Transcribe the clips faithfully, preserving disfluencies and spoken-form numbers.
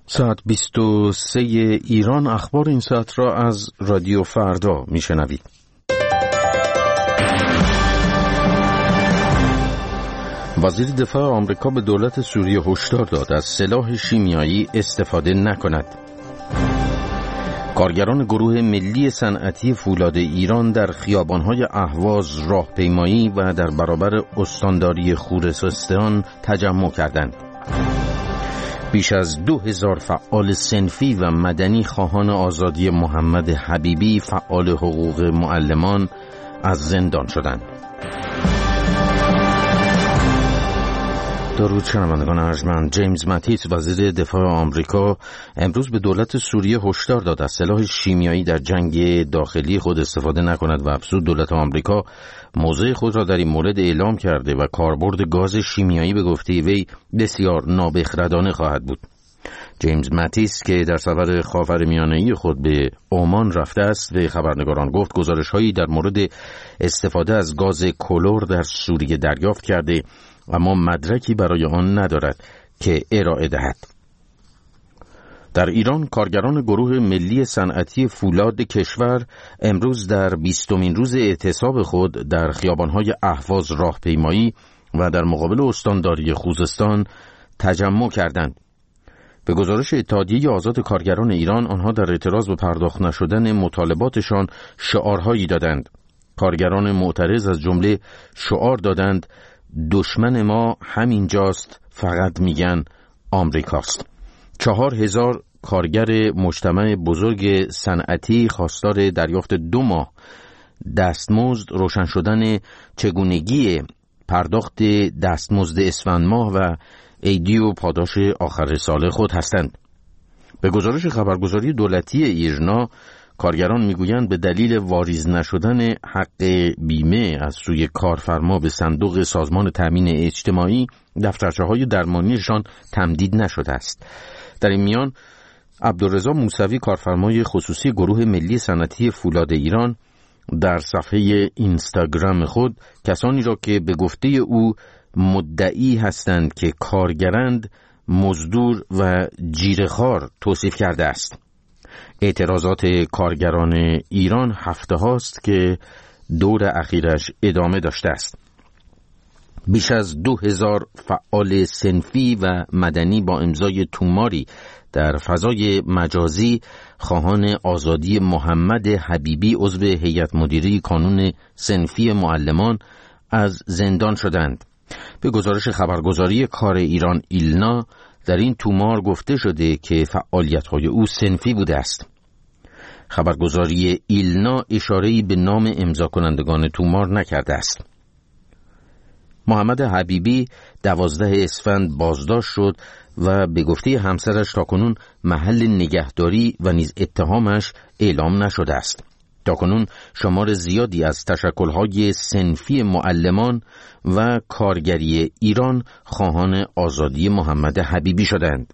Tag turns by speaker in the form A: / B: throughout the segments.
A: ساعت بیست و سه ایران. اخبار این ساعت را از رادیو فردا میشنوید. وزیر دفاع آمریکا به دولت سوریه هشدار داد از سلاح شیمیایی استفاده نکند. کارگران گروه ملی صنعتی فولاد ایران در خیابان‌های اهواز راهپیمایی و در برابر استانداری خوزستان تجمع کردند. بیش از دو هزار فعال صنفی و مدنی خواهان آزادی محمد حبیبی فعال حقوق معلمان از زندان شدند. درود شنوندگان ارجمند. جیمز ماتیس وزیر دفاع آمریکا امروز به دولت سوریه هشدار داد از سلاح شیمیایی در جنگ داخلی خود استفاده نکند و افزود دولت آمریکا موضع خود را در این مورد اعلام کرده و کاربرد گاز شیمیایی به گفته وی بسیار نابخردانه خواهد بود. جیمز ماتیس که در سفر خاورمیانه‌ای خود به عمان رفته است به خبرنگاران گفت گزارش‌هایی در مورد استفاده از گاز کلور در سوریه دریافت کرده اما مدرکی برای آن ندارد که ارائه دهد. در ایران کارگران گروه ملی صنعتی فولاد کشور امروز در بیستمین روز اعتصاب خود در خیابان‌های اهواز راهپیمایی و در مقابل استانداری خوزستان تجمع کردند. به گزارش اتحادیه آزاد کارگران ایران آنها در اعتراض به پرداخت نشدن مطالباتشان شعارهایی دادند. کارگران معترض از جمله شعار دادند دشمن ما همینجاست، فقط میگن آمریکاست. چهار هزار کارگر مجتمع بزرگ صنعتی خواستار دریافت دو ماه دستمزد، روشن شدن چگونگی پرداخت دستمزد اسفند ماه و عیدی و پاداش آخر سال خود هستند. به گزارش خبرگزاری دولتی ایرنا کارگران میگویند به دلیل واریز نشدن حق بیمه از سوی کارفرما به صندوق سازمان تامین اجتماعی دفترچه‌های درمانیشان تمدید نشده است. در این میان عبدالرضا موسوی کارفرمای خصوصی گروه ملی صنعتی فولاد ایران در صفحه اینستاگرام خود کسانی را که به گفته او مدعی هستند که کارگرند مزدور و جیره‌خوار توصیف کرده است. اعتراضات کارگران ایران هفته هاست که دور اخیرش ادامه داشته است. بیش از دو هزار فعال صنفی و مدنی با امضای توماری در فضای مجازی خواهان آزادی محمد حبیبی عضو هیئت مدیره کانون صنفی معلمان از زندان شدند. به گزارش خبرگزاری کار ایران ایلنا در این تومار گفته شده که فعالیت‌های او صنفی بوده است. خبرگزاری ایلنا اشاره‌ای به نام امضا کنندگان تومار نکرده است. محمد حبیبی دوازده اسفند بازداشت شد و به گفته همسرش تاکنون محل نگهداری و نیز اتهامش اعلام نشده است. تاکنون شمار زیادی از تشکل‌های صنفی معلمان و کارگری ایران خواهان آزادی محمد حبیبی شدند.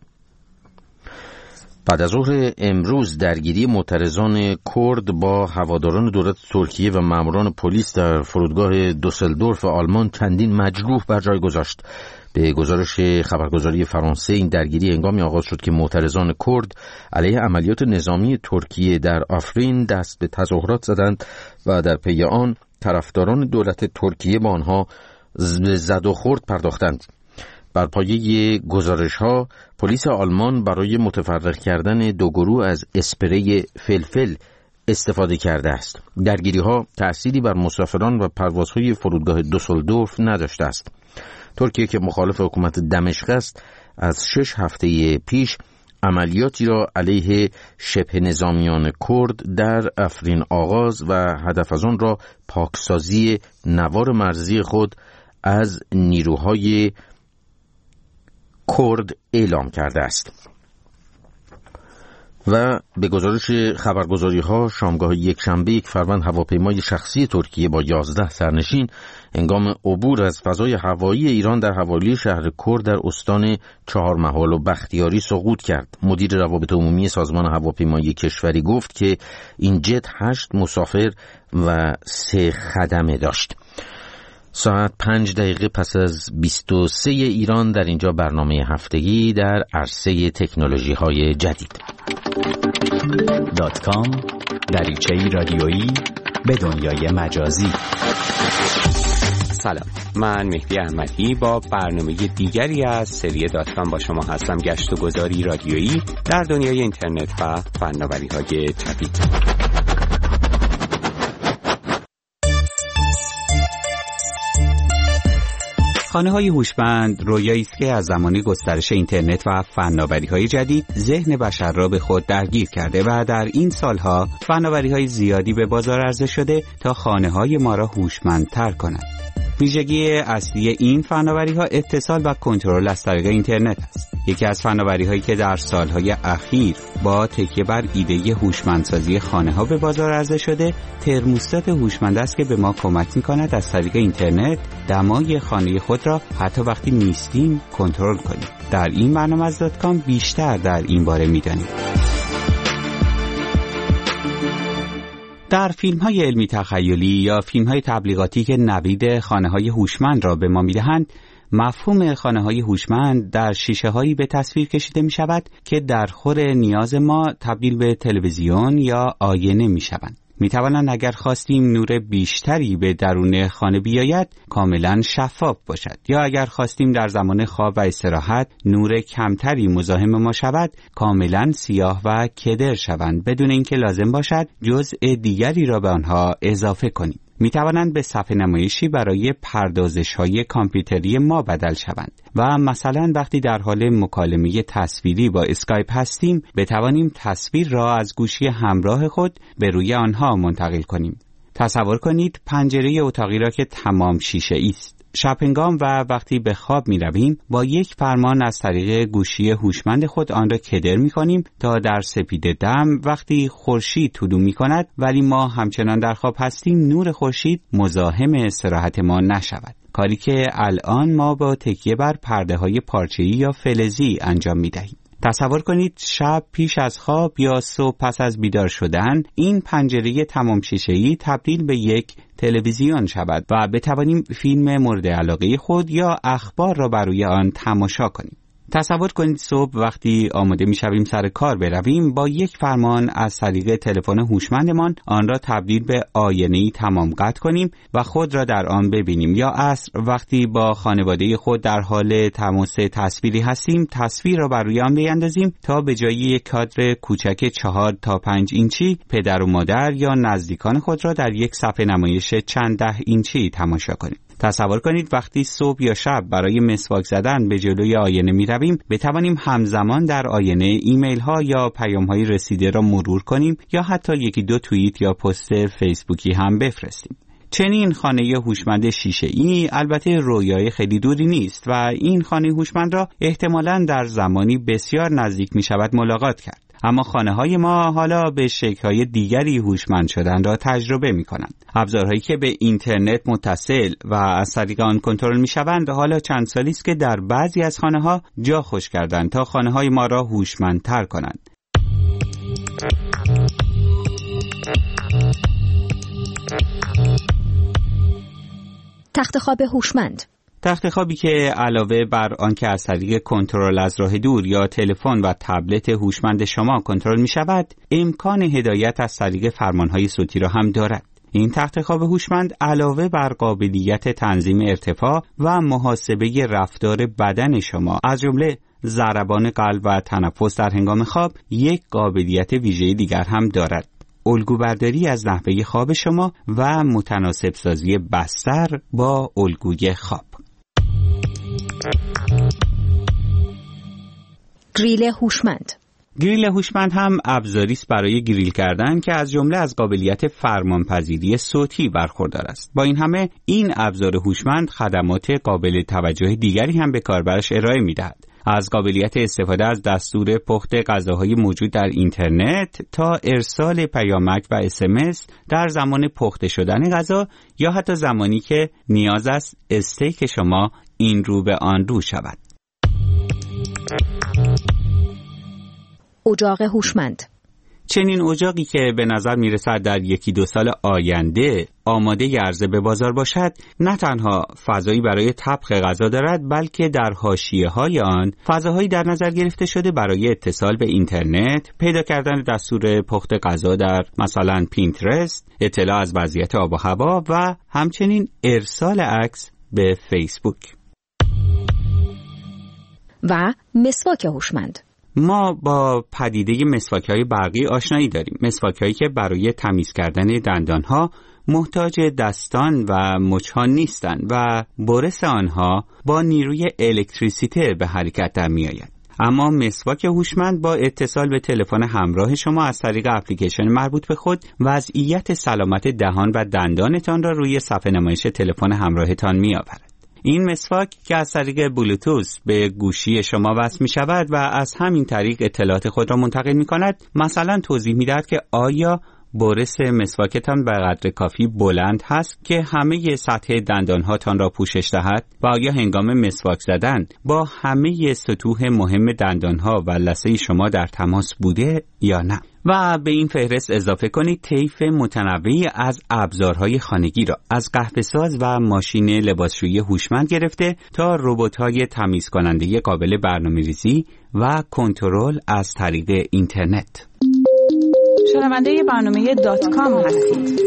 A: بعد از ظهر امروز درگیری معترضان کرد با هواداران دولت ترکیه و ماموران پلیس در فرودگاه دوسلدورف آلمان چندین مجروح بر جای گذاشت. به گزارش خبرگزاری فرانسه این درگیری هنگامی آغاز شد که معترضان کرد علیه عملیات نظامی ترکیه در آفرین دست به تظاهرات زدند و در پی آن طرفداران دولت ترکیه با آنها زد و خورد پرداختند. بر پایه گزارش‌ها پلیس آلمان برای متفرق کردن دو گروه از اسپری فلفل استفاده کرده است. درگیری‌ها تأثیری بر مسافران و پروازهای فرودگاه دوسلدورف نداشته است. ترکیه که مخالف حکومت دمشق است از شش هفته پیش عملیاتی را علیه شبه نظامیان کرد در آفرین آغاز و هدف از آن را پاکسازی نوار مرزی خود از نیروهای کرد اعلام کرده است. و به گزارش خبرگزاری ها شامگاه یک شنبه یک فروند هواپیمای شخصی ترکیه با یازده سرنشین هنگام عبور از فضای هوایی ایران در حوالی شهر کرد در استان چهارمحال و بختیاری سقوط کرد. مدیر روابط عمومی سازمان هواپیمایی کشوری گفت که این جت هشت مسافر و سه خدمه داشت. ساعت پنج دقیقه پس از بیست و سه ایران، در اینجا برنامه هفتگی در عرصه تکنولوژی های جدید.
B: دات کام، دریچه‌ای رادیویی به دنیای مجازی.
C: سلام، من مهدی احمدی با برنامه دیگری از سری دات کام با شما هستم. گشت و گذاری رادیویی در دنیای اینترنت و فناوری‌های جدید. خانه‌های هوشمند رویایی است که از زمان گسترش اینترنت و فناوری‌های جدید ذهن بشر را به خود درگیر کرده و در این سالها فناوری‌های زیادی به بازار عرضه شده تا خانه‌های ما را هوشمندتر کنند. ویژگی اصلی این فناوری‌ها اتصال و کنترل از طریق اینترنت است. یکی از فناوری‌هایی که در سالهای اخیر با تکیه بر ایده هوشمندسازی خانه‌ها به بازار عرضه شده، ترموستات هوشمند است که به ما کمک می‌کند از طریق اینترنت دمای خانه خود را حتی وقتی نیستیم کنترل کنیم. در این برنامه از دات کام بیشتر در این باره می‌دانیم. در فیلم‌های علمی تخیلی یا فیلم‌های تبلیغاتی که نوید خانه‌های هوشمند را به ما می‌دهند، مفهوم خانه‌های هوشمند در شیشه‌هایی به تصویر کشیده می‌شود که در خور نیاز ما تبدیل به تلویزیون یا آینه می‌شوند. می‌توانند اگر خواستیم نور بیشتری به درون خانه بیاید کاملاً شفاف باشد، یا اگر خواستیم در زمان خواب و استراحت نور کمتری مزاحم ما شود کاملاً سیاه و کدر شوند بدون اینکه لازم باشد جزء دیگری را به آنها اضافه کنیم. می توانند به صفحه نمایشی برای پردازش‌های کامپیوتری ما بدل شوند و مثلا وقتی در حال مکالمه تصویری با اسکایپ هستیم بتوانیم تصویر را از گوشی همراه خود به روی آنها منتقل کنیم. تصور کنید پنجره اتاقی را که تمام شیشه‌ای است. شب هنگام و وقتی به خواب می رویم با یک فرمان از طریق گوشی هوشمند خود آن را کدر می کنیم تا در سپیده دم وقتی خورشید طلوع می کند ولی ما همچنان در خواب هستیم نور خورشید مزاحم استراحت ما نشود، کاری که الان ما با تکیه بر پرده های پارچه‌ای یا فلزی انجام می دهیم. تصور کنید شب پیش از خواب یا صبح پس از بیدار شدن این پنجره تمام شیشه‌ای تبدیل به یک تلویزیون شود و بتوانیم فیلم مورد علاقه خود یا اخبار را بر روی آن تماشا کنیم. تصور کنید صبح وقتی آماده می‌شویم سر کار برویم با یک فرمان از طریق تلفن هوشمندمان آن را تبدیل به آینه‌ای تمام قد کنیم و خود را در آن ببینیم، یا عصر وقتی با خانواده خود در حال تماس تصویری هستیم تصویر را بر روی آن بیاندازیم تا به جای یک کادر کوچک چهار تا پنج اینچی پدر و مادر یا نزدیکان خود را در یک صفحه نمایش چند ده اینچی تماشا کنیم. تصور کنید وقتی صبح یا شب برای مسواک زدن به جلوی آینه می رویم بتوانیم همزمان در آینه ایمیل ها یا پیام های رسیده را مرور کنیم یا حتی یکی دو توییت یا پست فیسبوکی هم بفرستیم. چنین خانه هوشمند شیشه‌ای البته رویای خیلی دوری نیست و این خانه هوشمند را احتمالاً در زمانی بسیار نزدیک می شود ملاقات کرد. اما خانه‌های ما حالا به شکل‌های دیگری هوشمند شدن را تجربه می‌کنند. ابزارهایی که به اینترنت متصل و از طریق آن کنترل می‌شوند حالا چند سالی است که در بعضی از خانه‌ها جا خوش کردند تا خانه‌های ما را هوشمندتر کنند.
D: تخت خواب هوشمند.
C: تخت خوابی که علاوه بر آنکه از طریق کنترل از راه دور یا تلفن و تبلت هوشمند شما کنترل می شود، امکان هدایت از طریق فرمانهای صوتی را هم دارد. این تخت خواب هوشمند علاوه بر قابلیت تنظیم ارتفاع و محاسبه رفتار بدن شما از جمله ضربان قلب و تنفس در هنگام خواب، یک قابلیت ویژه دیگر هم دارد: الگوبرداری از نحوه خواب شما و متناسب سازی بستر با الگوی خواب.
D: گریل هوشمند.
C: گریل هوشمند هم ابزاری است برای گریل کردن که از جمله از قابلیت فرمانپذیری صوتی برخوردار است. با این همه این ابزار هوشمند خدمات قابل توجه دیگری هم به کاربرش ارائه می‌دهد. از قابلیت استفاده از دستور پخت غذاهای موجود در اینترنت تا ارسال پیامک و اس ام اس در زمان پخته شدن غذا یا حتی زمانی که نیاز است استیک شما این رو به آن رو شود.
D: اجاق هوشمند.
C: چنین اجاقی که به نظر میرسد در یکی دو سال آینده آماده عرضه به بازار باشد، نه تنها فضایی برای طبخ غذا دارد، بلکه در حاشیه‌های آن فضاهایی در نظر گرفته شده برای اتصال به اینترنت، پیدا کردن دستور پخت غذا در مثلا پینترست، اطلاع از وضعیت آب و هوا و همچنین ارسال عکس به فیسبوک.
D: و مسواک هوشمند.
C: ما با پدیده مسواک‌های برقی آشنایی داریم. مسواک‌هایی که برای تمیز کردن دندان‌ها محتاج دستان و مچ‌ها نیستند و برس آنها با نیروی الکتریسیته به حرکت در می‌آید. اما مسواک هوشمند با اتصال به تلفن همراه شما از طریق اپلیکیشن مربوط به خود وضعیت سلامت دهان و دندانتان را روی صفحه نمایش تلفن همراهتان می‌آورد. این مسواک که از طریق بلوتوث به گوشی شما وصل می شود و از همین طریق اطلاعات خود را منتقل می کند، مثلا توضیح می دهد که آیا برس مسواکتان به قدر کافی بلند هست که همه سطح دندانهاتان را پوشش دهد و آیا هنگام مسواک زدن با همه سطوح مهم دندانها و لثه شما در تماس بوده یا نه. و به این فهرست اضافه کنید طیف متنوعی از ابزارهای خانگی را، از قهوه‌ساز و ماشین لباسشویی هوشمند گرفته تا ربات‌های تمیز کننده قابل برنامه‌ریزی و کنترل از طریق اینترنت.
E: شنونده برنامه دات کام هستید.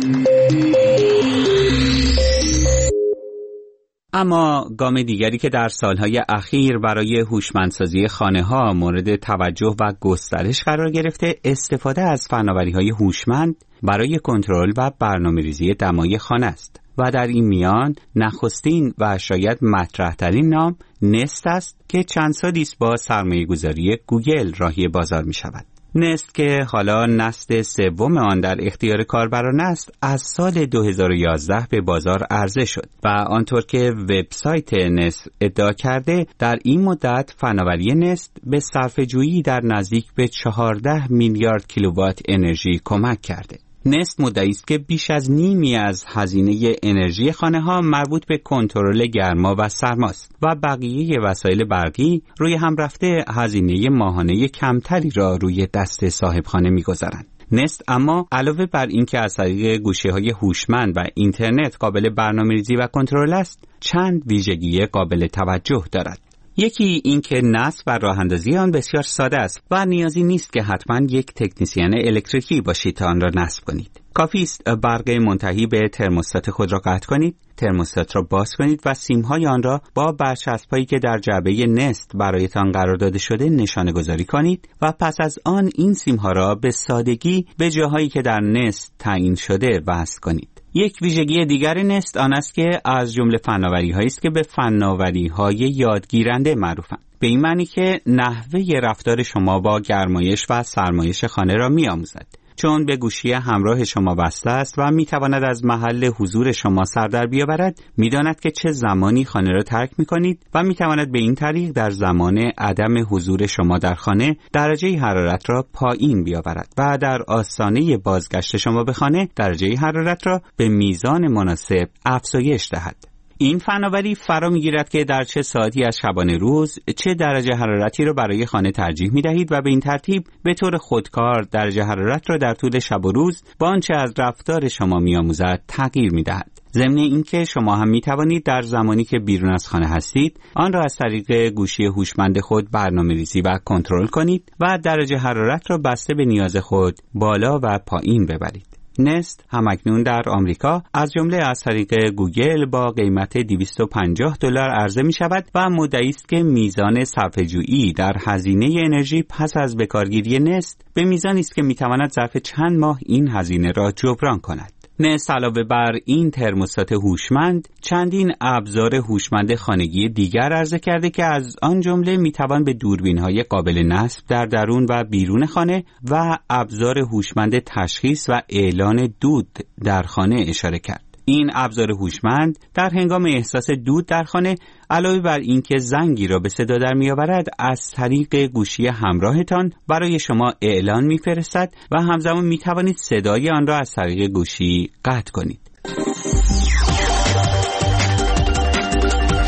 C: اما گام دیگری که در سالهای اخیر برای هوشمندسازی خانه‌ها مورد توجه و گسترش قرار گرفته، استفاده از فناوری‌های هوشمند برای کنترل و برنامه‌ریزی دمای خانه است و در این میان نخستین و شاید مطرح‌ترین نام نست است که چند سالی است با سرمایه‌گذاری گوگل راهی بازار می‌شود. نست که حالا نسل سوم آن در اختیار کاربران است، از سال دو هزار و یازده به بازار عرضه شد و آنطور که وبسایت نست ادعا کرده، در این مدت فناوری نست به صرفه‌جویی در نزدیک به چهارده میلیارد کیلووات انرژی کمک کرده. نست مدعی است که بیش از نیمی از هزینه انرژی خانه‌ها مربوط به کنترل گرما و سرماست و بقیه وسایل برقی روی هم رفته هزینه ماهانه کمتری را روی دست صاحب خانه می‌گذارند. نست اما علاوه بر اینکه از طریق گوشی‌های هوشمند و اینترنت قابل برنامه‌ریزی و کنترل است، چند ویژگی قابل توجه دارد. یکی این که نصب و راه اندازی آن بسیار ساده است و نیازی نیست که حتما یک تکنسین الکتریکی باشید تا آن را نصب کنید. کافی است برق منتهی به ترموستات خود را قطع کنید، ترموستات را باز کنید و سیم‌های آن را با برچسب‌هایی که در جعبه نست برایتان قرار داده شده نشانه گذاری کنید و پس از آن این سیم‌ها را به سادگی به جاهایی که در نست تعیین شده وصل کنید. یک ویژگی دیگر نست آن است که از جمله فناوری‌هایی است که به فناوری‌های یادگیرنده معروفند. به این معنی که نحوه رفتار شما با گرمایش و سرمایش خانه را می‌آموزد. چون به گوشی همراه شما وصل است و میتواند از محل حضور شما سر در بیاورد، میداند که چه زمانی خانه را ترک میکنید و میتواند به این طریق در زمان عدم حضور شما در خانه درجه حرارت را پایین بیاورد و در آستانه بازگشت شما به خانه درجه حرارت را به میزان مناسب افزایش دهد. این فناوری فرا میگیرد که در چه ساعتی از شبانه روز چه درجه حرارتی را برای خانه ترجیح می دهید و به این ترتیب به طور خودکار درجه حرارت را در طول شب و روز با آنچه از رفتار شما می آموزد تغییر می دهد. ضمن اینکه شما هم می توانید در زمانی که بیرون از خانه هستید آن را از طریق گوشی هوشمند خود برنامه‌ریزی و کنترل کنید و درجه حرارت را بسته به نیاز خود بالا و پایین ببرید. نست همکنون در آمریکا از جمله از طریق گوگل با قیمت دویست و پنجاه دلار عرضه می شود و مدعی است که میزان صرفه‌جویی در هزینه انرژی پس از بکارگیری نست به میزانی است که می تواند ظرف چند ماه این هزینه را جبران کند. نست علاوه بر این ترموستات هوشمند چندین ابزار هوشمند خانگی دیگر عرضه کرده که از آن جمله میتوان به دوربین‌های قابل نصب در درون و بیرون خانه و ابزار هوشمند تشخیص و اعلان دود در خانه اشاره کرد. این ابزار هوشمند در هنگام احساس دود در خانه علاوه بر اینکه زنگی را به صدا در میآورد، از طریق گوشی همراهتان برای شما اعلان میفرستد و همزمان می توانید صدای آن را از طریق گوشی قطع کنید.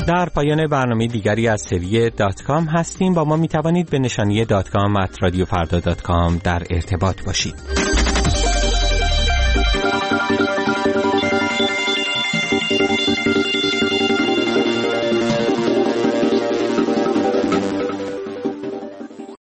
F: در پایان برنامه دیگری از سری دات کام هستیم. با ما می توانید به نشانی دات کام ات رادیو فردا دات کام در ارتباط باشید.